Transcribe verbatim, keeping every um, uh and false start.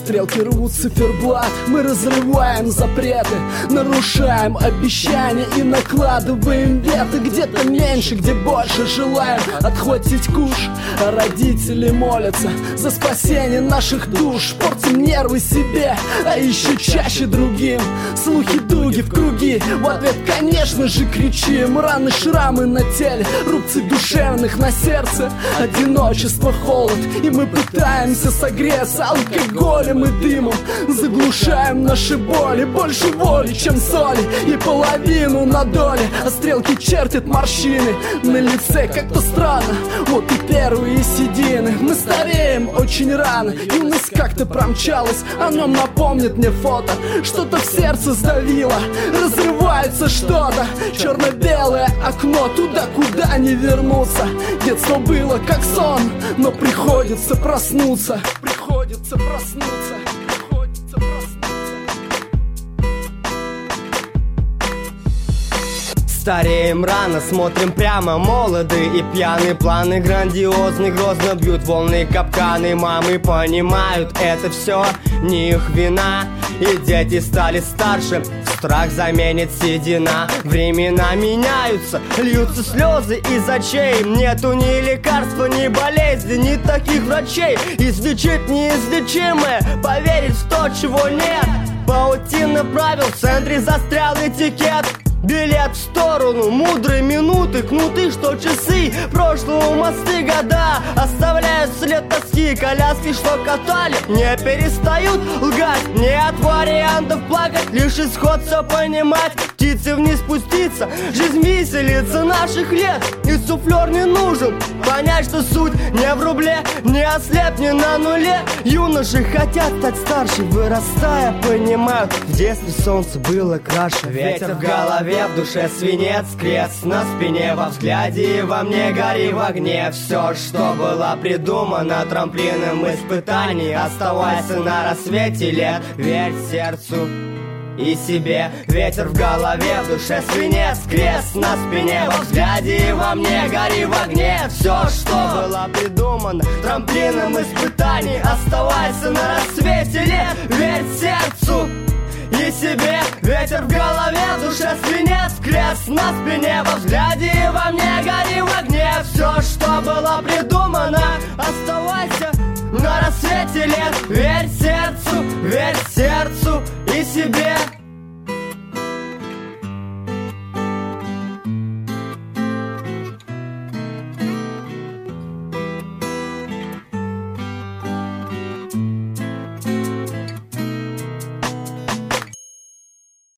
Стрелки рвут циферблат, мы разрываем запреты, нарушаем обещания и накладываем веты. Где-то меньше, где больше желаем отхватить куш, а родители молятся за спасение наших душ. Портим нервы себе, а еще чаще другим. Слухи, дуги в круги, в ответ, конечно же, кричим. Раны, шрамы на теле, рубцы душевных на сердце, одиночество, холод, и мы пытаемся согреться алкоголем и дымом. Заглушаем наши боли, больше воли, чем соли, и половину на доле. А стрелки чертят морщины на лице, как-то странно. Вот и первые седины. Мы стареем очень рано, юность как-то промчалась. О нем напомнит мне фото, что-то в сердце сдавило, разрывается что-то. Черно-белое окно, туда, куда не вернуться. Детство было как сон, но приходится проснуться. Приходится проснуться. Приходится проснуться. Стареем рано, смотрим прямо, молоды и пьяны. Планы грандиозны, грозно бьют волны, капканы. Мамы понимают, это все не их вина. И дети стали старше, страх заменит седина. Времена меняются, льются слезы из очей. Нету ни лекарства, ни болезни, ни таких врачей. Излечить неизлечимое, поверить в то, чего нет. Паутина правил, в центре застрял этикет. Билет в сторону, мудрые минуты, кнуты, что часы прошлого, мосты, года оставляют след тоски. Коляски, что катали, не перестают лгать. Нет вариантов плакать, лишь исход все понимать. Птицы вниз спуститься, жизнь виселица наших лет. И суфлер не нужен, понять, что суть не в рубле, не ослеп, не на нуле. Юноши хотят стать старше, вырастая, понимают, в детстве солнце было краше. Ветер в голове, в душе свинец, крест на спине, во взгляде и во мне гори в огне. Все, что было придумано трамплином испытаний, оставайся на рассвете лет, верь сердцу и себе. Ветер в голове, в душе свинец, крест на спине, во взгляде и во мне гори в огне. Все, что было придумано трамплином испытаний, оставайся на рассвете лет, верь сердцу и себе. Ветер в голове, в душе свинец, крест на спине, во взгляде и во мне гори в огне. Все, что было придумано, оставайся на рассвете лет, верь сердцу, верь сердцу и себе.